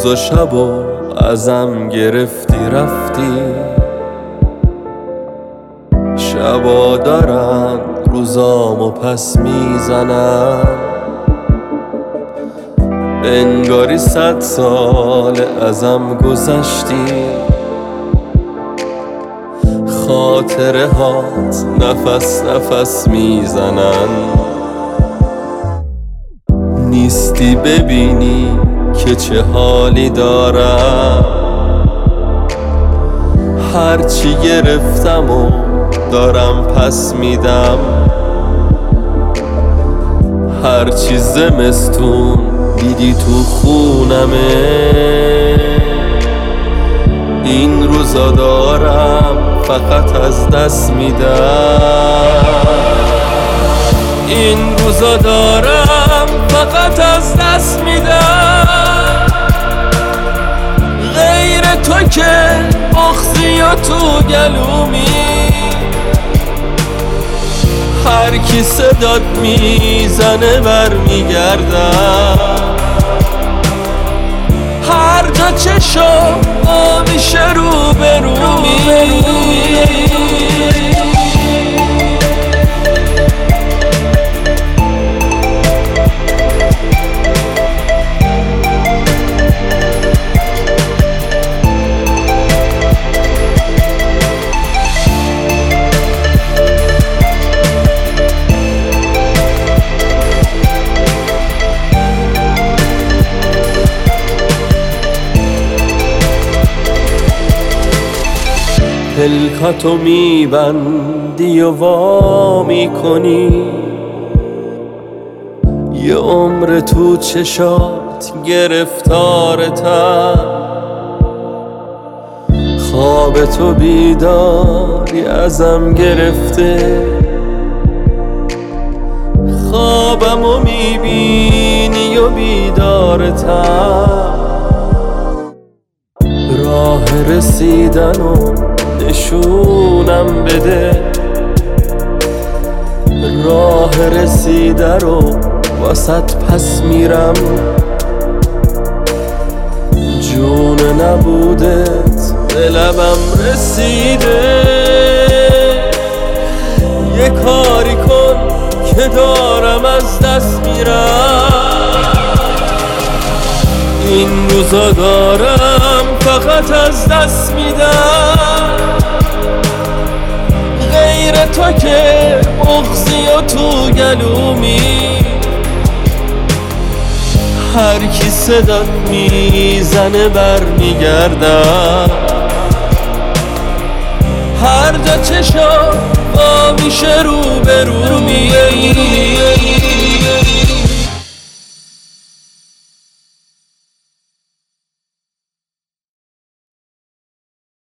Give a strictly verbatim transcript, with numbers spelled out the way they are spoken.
روز و شب و ازم گرفتی رفتی. شبا دارن روزامو پس میزنن، انگاری صد سال ازم گذشتی. خاطره هات نفس نفس میزنن، نیستی ببینی که چه حالی دارم. هرچی گرفتم و دارم پس میدم، هرچی زمستون دیدی تو خونمه. این روزا دارم فقط از دست میدم، این روزا دارم فقط از دست میدم. غیر تو که بغضی و تو گلومی، هر کی صدات میزنه برمیگردم. هر جا چشم میشه رو به رومی. پلکاتو میبندی و وا میکنی، یه عمر تو چشات گرفتارتم. خواب تو بیداری ازم گرفته، خوابمو میبینی و بیدارتم. راه رسیدنو نشونم بده، راه رسیده رو واسط پس میرم. جون نبودت به لبم رسیده، یه کاری کن که دارم از دست میرم. این روزا دارم فقط از دست میدم، غیر تو که بغضی و تو گلومی. هر کی صدات میزنه برمیگردم، هر جا چشم با میشه رو به رومی.